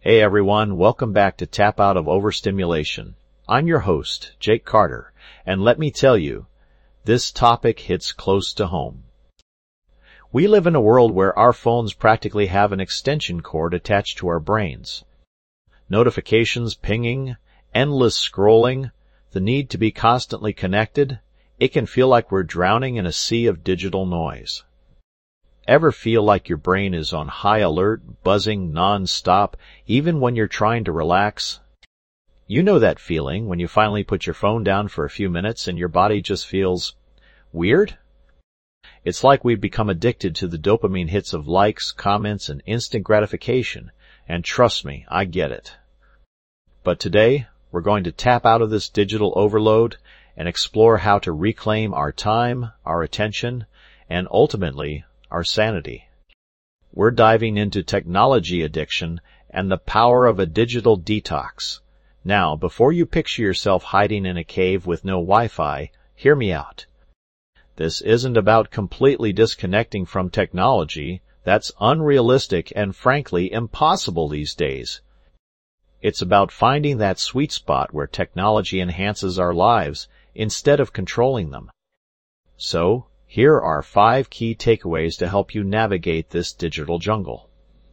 Hey everyone, welcome back to Tap Out of Overstimulation. I'm your host, Jake Carter, and let me tell you, this topic hits close to home. We live in a world where our phones practically have an extension cord attached to our brains. Notifications pinging, endless scrolling, the need to be constantly connected, it can feel like we're drowning in a sea of digital noise. Ever feel like your brain is on high alert, buzzing non-stop, even when you're trying to relax? You know that feeling when you finally put your phone down for a few minutes and your body just feels weird? It's like we've become addicted to the dopamine hits of likes, comments, and instant gratification, and trust me, I get it. But today, we're going to tap out of this digital overload and explore how to reclaim our time, our attention, and ultimately, our sanity. We're diving into technology addiction and the power of a digital detox. Now, before you picture yourself hiding in a cave with no Wi-Fi, hear me out. This isn't about completely disconnecting from technology. That's unrealistic and frankly impossible these days. It's about finding that sweet spot where technology enhances our lives instead of controlling them. So, here are 5 key takeaways to help you navigate this digital jungle.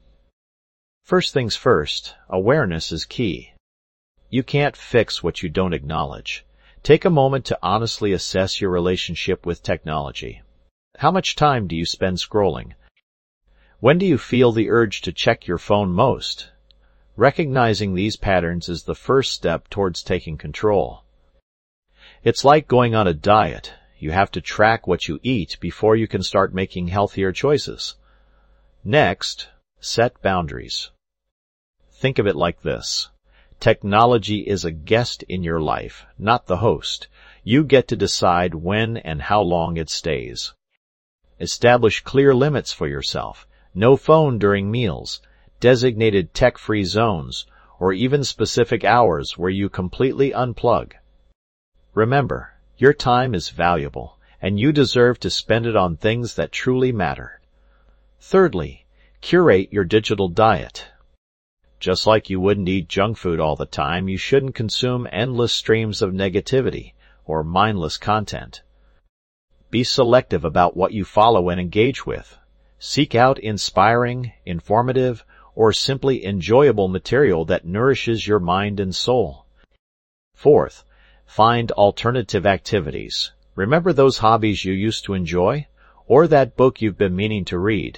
First things first, awareness is key. You can't fix what you don't acknowledge. Take a moment to honestly assess your relationship with technology. How much time do you spend scrolling? When do you feel the urge to check your phone most? Recognizing these patterns is the first step towards taking control. It's like going on a diet. You have to track what you eat before you can start making healthier choices. Next, set boundaries. Think of it like this. Technology is a guest in your life, not the host. You get to decide when and how long it stays. Establish clear limits for yourself. No phone during meals, designated tech-free zones, or even specific hours where you completely unplug. Remember, your time is valuable, and you deserve to spend it on things that truly matter. Thirdly, curate your digital diet. Just like you wouldn't eat junk food all the time, you shouldn't consume endless streams of negativity or mindless content. Be selective about what you follow and engage with. Seek out inspiring, informative, or simply enjoyable material that nourishes your mind and soul. Fourth, find alternative activities. Remember those hobbies you used to enjoy? Or that book you've been meaning to read?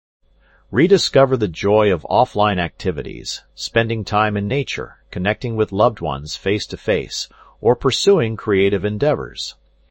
Rediscover the joy of offline activities, spending time in nature, connecting with loved ones face-to-face, or pursuing creative endeavors.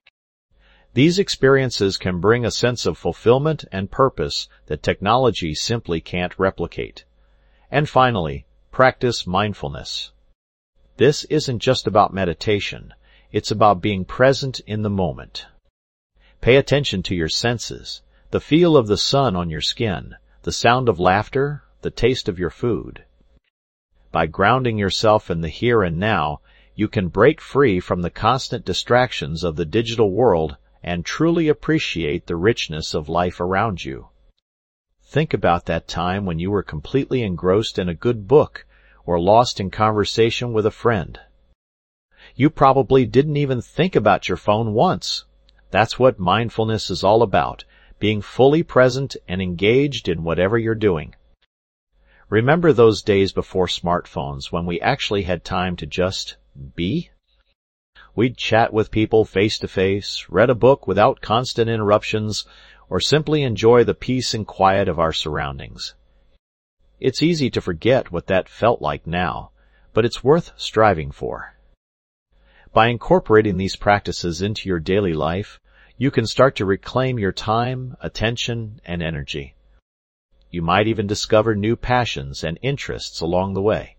These experiences can bring a sense of fulfillment and purpose that technology simply can't replicate. And finally, practice mindfulness. This isn't just about meditation. It's about being present in the moment. Pay attention to your senses, the feel of the sun on your skin, the sound of laughter, the taste of your food. By grounding yourself in the here and now, you can break free from the constant distractions of the digital world and truly appreciate the richness of life around you. Think about that time when you were completely engrossed in a good book or lost in conversation with a friend. You probably didn't even think about your phone once. That's what mindfulness is all about, being fully present and engaged in whatever you're doing. Remember those days before smartphones when we actually had time to just be? We'd chat with people face-to-face, read a book without constant interruptions, or simply enjoy the peace and quiet of our surroundings. It's easy to forget what that felt like now, but it's worth striving for. By incorporating these practices into your daily life, you can start to reclaim your time, attention, and energy. You might even discover new passions and interests along the way.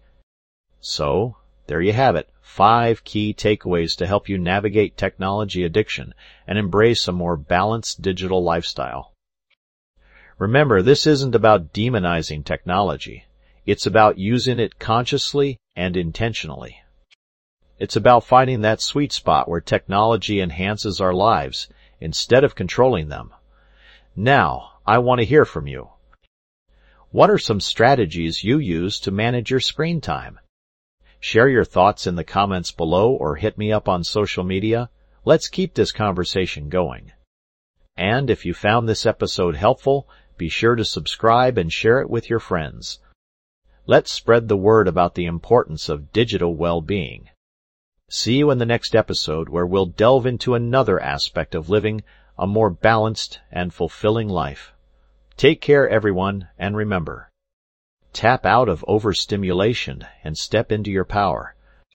So, there you have it, 5 key takeaways to help you navigate technology addiction and embrace a more balanced digital lifestyle. Remember, this isn't about demonizing technology. It's about using it consciously and intentionally. It's about finding that sweet spot where technology enhances our lives instead of controlling them. Now, I want to hear from you. What are some strategies you use to manage your screen time? Share your thoughts in the comments below or hit me up on social media. Let's keep this conversation going. And if you found this episode helpful, be sure to subscribe and share it with your friends. Let's spread the word about the importance of digital well-being. See you in the next episode, where we'll delve into another aspect of living a more balanced and fulfilling life. Take care, everyone, and remember, tap out of overstimulation and step into your power.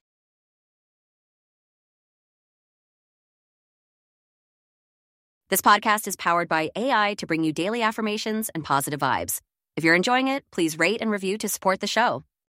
This podcast is powered by AI to bring you daily affirmations and positive vibes. If you're enjoying it, please rate and review to support the show.